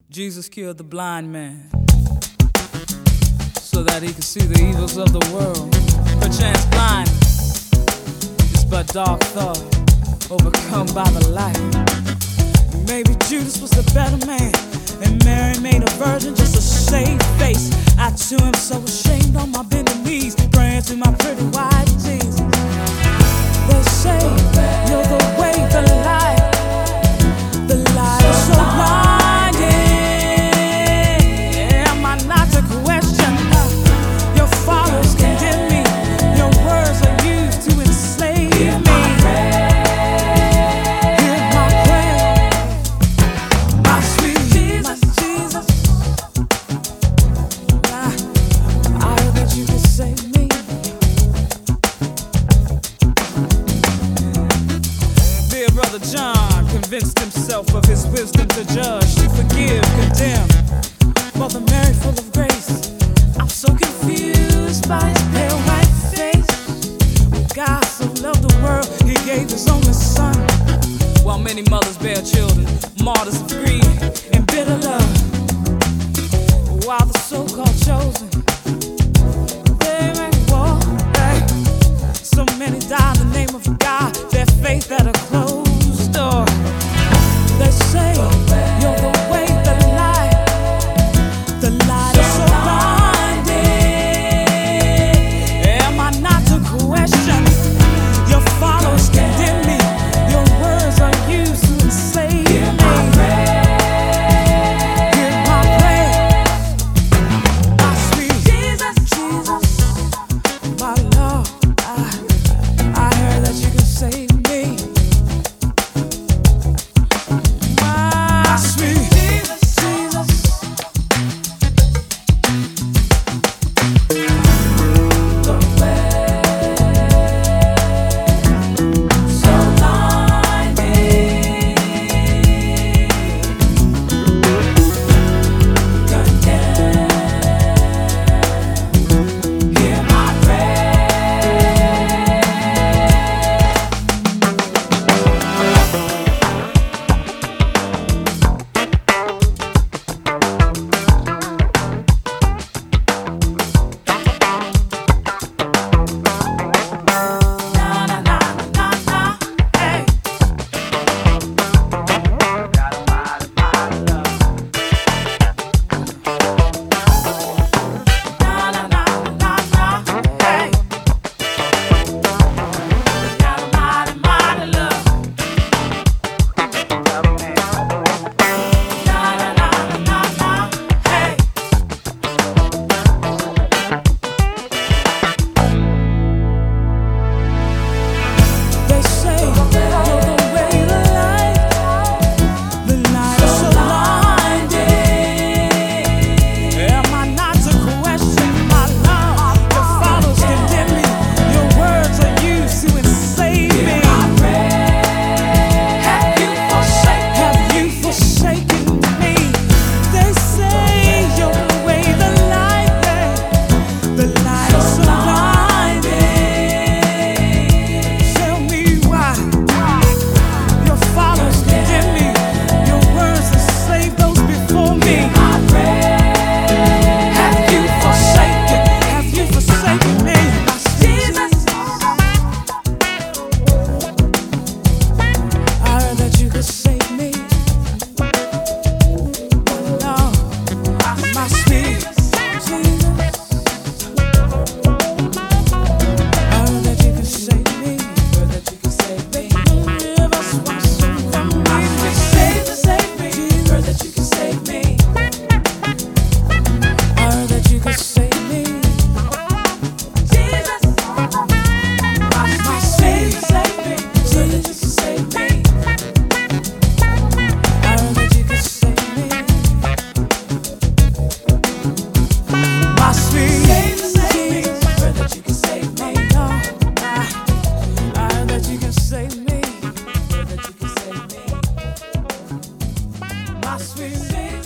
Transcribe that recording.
Jesus killed the blind man so that he could see the evils of the world. Perchance blindness is but dark thought overcome by the light. Maybe Judas was the better man, and Mary made a virgin just to save face. I too am so ashamed on my bending knees, praying to my pretty white Jesus. They say you're the way, the light. The light is so blinding. Am I not to question? Your followers condemn me. Your words are used to enslave me. Hear my prayer, my sweet Jesus, Jesus. I heard that you could save me. Dear brother John convinced himself of his wisdom to judge, to forgive, condemn. Mother Mary, full of grace, I'm so confused by his pale white face. When God so loved the world, he gave his only son. While many mothers bear children, martyrs of greed and bitter love. While the so-called chosen, they make war. So many die in the name of God, their faith at a closed door. They say you're the way, the light. The light is so blinding. Am I not to question? Your followers condemn me. Your words are used to enslave me. Hear my prayer, my sweet Jesus, Jesus, my Lord. I heard that you can save me. My sweet Jesus, Jesus. The way so blinding. Condemn. Hear my prayer. Sweet